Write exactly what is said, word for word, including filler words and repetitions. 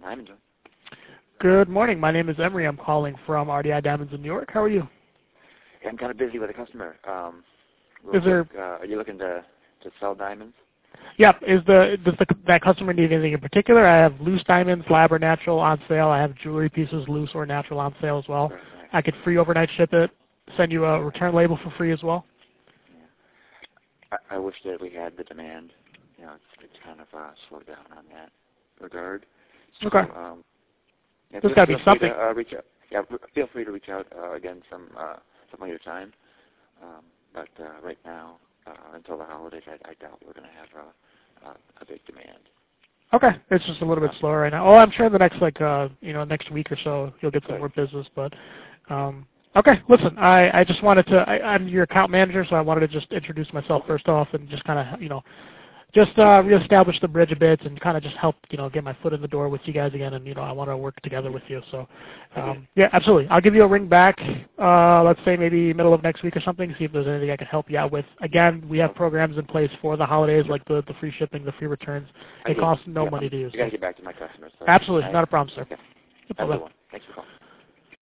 Diamond. Good morning. My name is Emery. I'm calling from R D I Diamonds in New York. How are you? Yeah, I'm kind of busy with a customer. Um, Is there? quick, uh, are you looking to to sell diamonds? Yeah. Is the does the, that customer need anything in particular? I have loose diamonds, lab or natural, on sale. I have jewelry pieces, loose or natural, on sale as well. Right, right. I could free overnight ship it. Send you a return label for free as well. Yeah. I, I wish that we had the demand. You know, it's, it's kind of uh, slowed down on that regard. So, Okay. Um, yeah, There's feel, got to feel be free something. to uh, reach out. Yeah, feel free to reach out uh, again some uh, some later time. Um, but uh, right now, uh, until the holidays, I, I doubt we're going to have a, a, a big demand. Okay, it's just a little bit slower right now. Oh, I'm sure in the next like uh you know next week or so you'll get some Good. more business. But um, okay, listen, I I just wanted to. I, I'm your account manager, so I wanted to just introduce myself first off and just kind of you know just uh, reestablish the bridge a bit and kind of just help you know get my foot in the door with you guys again. And you know I want to work together with you. So um, yeah, absolutely. I'll give you a ring back. Uh, let's say maybe middle of next week or something. See if there's anything I can help you out with. Again, we have programs in place for the holidays, like the the free shipping, the free returns. It costs no yeah, money to use. You got to get back to my customers. So Absolutely, I, not a problem, sir. Okay. No Have a problem. good one. Thanks for calling.